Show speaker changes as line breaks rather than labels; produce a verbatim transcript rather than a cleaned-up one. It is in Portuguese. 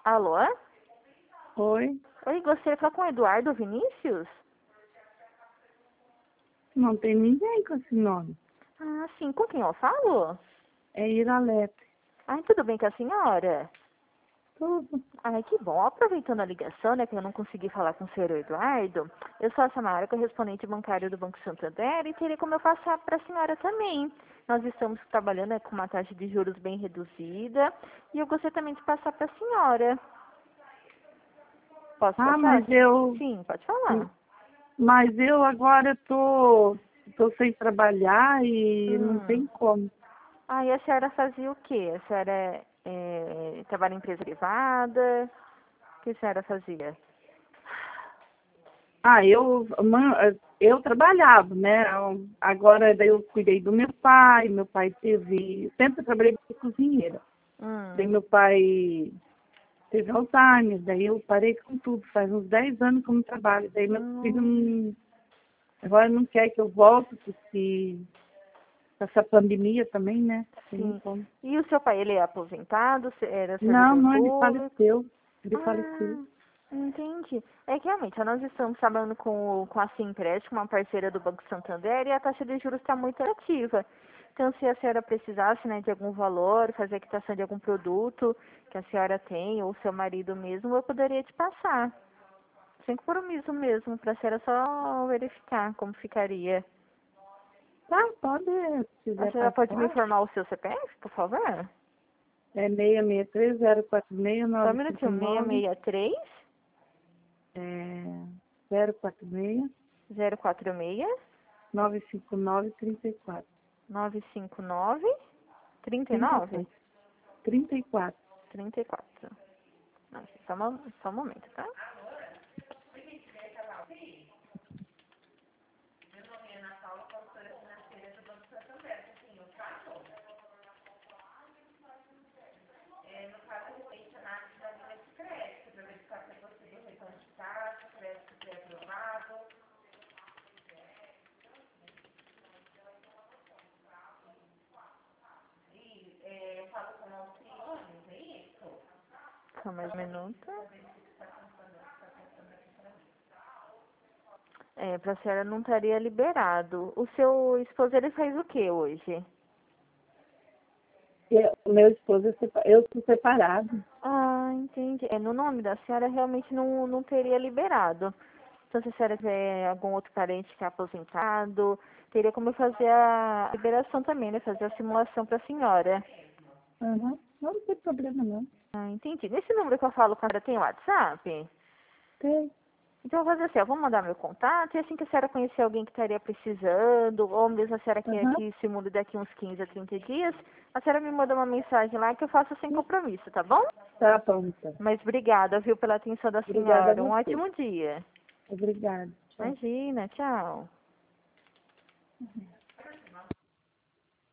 Alô?
Oi,
Oi, gostaria de falar com o Eduardo Vinícius?
não tem ninguém com esse nome.
Ah, sim. Com quem eu falo?
É Iralete.
Ai, tudo bem com a senhora?
Tudo.
Ai, que bom. Aproveitando a ligação, né, que eu não consegui falar com o senhor Eduardo, eu sou a Samara, correspondente bancário do Banco Santander, e teria como eu passar para a senhora também. Nós estamos trabalhando, né, com uma taxa de juros bem reduzida, e eu gostaria também de passar para a senhora. Posso
Ah,
passar?
mas eu,
Sim, pode falar.
mas eu agora tô, tô sem trabalhar e não
Hum.
tem como.
Ah, e a senhora fazia o quê? A senhora é, é, trabalha em empresa privada? O que a senhora fazia?
Ah, eu, ma- eu trabalhava, né? Agora daí eu cuidei do meu pai, meu pai teve, sempre trabalhei de cozinheira. Daí
Hum.
meu pai teve Alzheimer, daí eu parei com tudo, faz uns dez anos que eu não trabalho. Daí meu filho
Hum.
não, agora não quer que eu volte, porque essa pandemia também, né? Tem
Sim.
como.
E o seu pai, ele é aposentado? Se- Era
Não,
servidor
não, ele
público?
faleceu. Ele faleceu.
Ah, entendi. É que realmente, nós estamos trabalhando com, o- com a Simpréstimo, uma parceira do Banco Santander, e a taxa de juros está muito atrativa. Então, se a senhora precisasse, né, de algum valor, fazer a quitação de algum produto que a senhora tem, ou seu marido mesmo, eu poderia te passar. Sem compromisso mesmo, para a senhora só verificar como ficaria.
Tá, pode, se
A
quiser
senhora pode me
passar.
informar o seu C P F, por favor?
É seis seis três zero quatro seis
Só um
nove cinco
minutinho,
nove
seiscentos e sessenta e três,
é, zero quatro seis
zero quatro seis,
nove cinco nove trinta e quatro.
nove cinco nove, trinta e
trinta e
nove,
quatro. trinta e quatro.
trinta e quatro. Não, só, um- só um momento, tá? Só mais um minuto. É, pra senhora não estaria liberado. O seu esposo, ele faz o que hoje?
Eu- O meu esposo, é sepa- eu sou separado.
Ah, entendi. É, no nome da senhora realmente não, não teria liberado. Então, se a senhora tiver algum outro parente que é aposentado, teria como fazer a liberação também, né? Fazer a simulação para a senhora.
Uhum. Não, não tem problema, não.
Ah, entendi. Nesse número que eu falo com a senhora tem WhatsApp?
Tem.
Então, eu vou fazer assim, eu vou mandar meu contato, e assim que a senhora conhecer alguém que estaria precisando, ou mesmo a senhora quer
Uhum.
que simule daqui uns quinze a trinta dias, a senhora me manda uma mensagem lá que eu faço sem compromisso, tá bom?
Tá bom, então.
Mas obrigada, viu, pela atenção da
Obrigada a
senhora. Um
você.
ótimo dia.
Obrigada. Tchau.
Imagina, tchau.
Uhum.